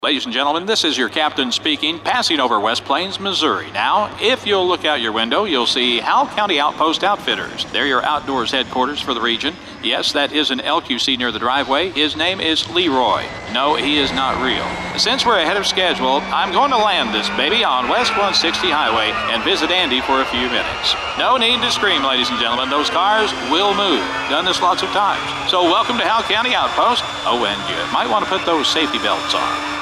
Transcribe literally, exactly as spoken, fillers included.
Ladies and gentlemen, this is your captain speaking, passing over West Plains, Missouri. Now, if you'll look out your window, you'll see Howell County Outpost Outfitters. They're your outdoors headquarters for the region. Yes, that is an L Q C near the driveway. His name is Leroy. No, he is not real. Since we're ahead of schedule, I'm going to land this baby on West one sixty Highway and visit Andy for a few minutes. No need to scream, ladies and gentlemen. Those cars will move. Done this lots of times. So welcome to Howell County Outpost. Oh, and you might want to put those safety belts on.